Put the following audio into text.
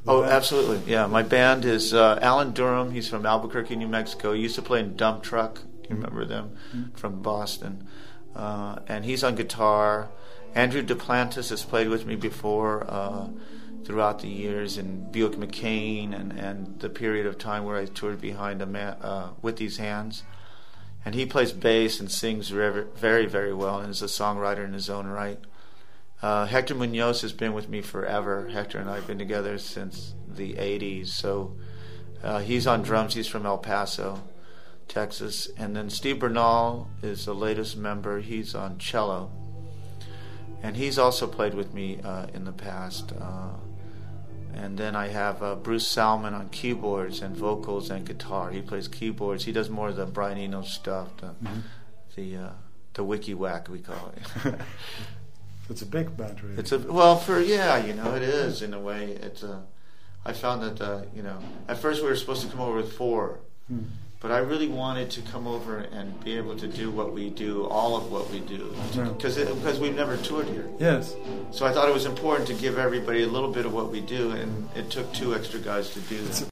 Oh, absolutely. Yeah, my band is Alan Durham. He's from Albuquerque, New Mexico. He used to play in Dump Truck. You remember them? From Boston. And he's on guitar. Andrew Duplantis has played with me before throughout the years in Buick McCain and the period of time where I toured behind With These Hands. And he plays bass and sings very, very, very well and is a songwriter in his own right. Hector Munoz has been with me forever. Hector and I have been together since the 80s. So he's on drums. He's from El Paso, Texas. And then Steve Bernal is the latest member. He's on cello. And he's also played with me in the past. And then I have Bruce Salmon on keyboards and vocals and guitar. He plays keyboards. He does more of the Brian Eno stuff, the wiki whack we call it. It's a big band, really. It is in a way. I found that at first we were supposed to come over with 4, but I really wanted to come over and be able to do what we do, all of what we do, because we've never toured here. Yes. So I thought it was important to give everybody a little bit of what we do, and it took 2 extra guys to do that.